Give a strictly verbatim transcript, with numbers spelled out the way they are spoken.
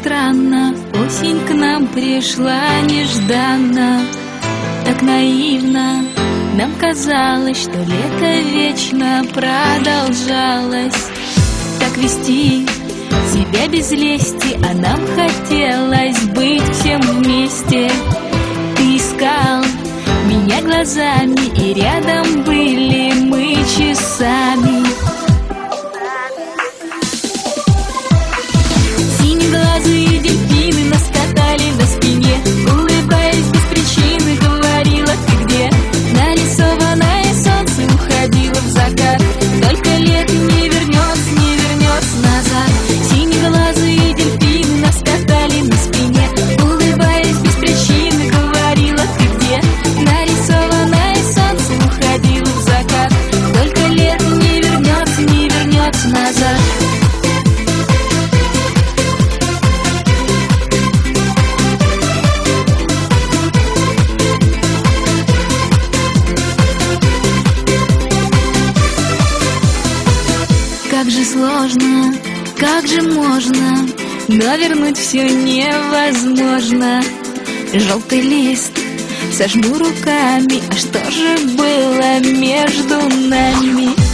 странно, осень к нам пришла нежданно. Так наивно нам казалось, что лето вечно продолжалось. Так вести себя без лести, а нам хотелось быть всем вместе. Ты искал меня глазами, и рядом были мы часами. Синеглазые дельфины нас катали на спине, улыбаясь без причины, говорила: ты где? Нарисованное солнце уходило в закат. Только лето не вернется, не вернется назад. Синеглазые дельфины нас катали на спине, улыбаясь без причины, говорила: ты где? Нарисованное солнце уходило в закат. Только лето не вернется, не вернется назад. Как же сложно, как же можно, но вернуть все невозможно. Желтый лист сожму руками, а что же было между нами?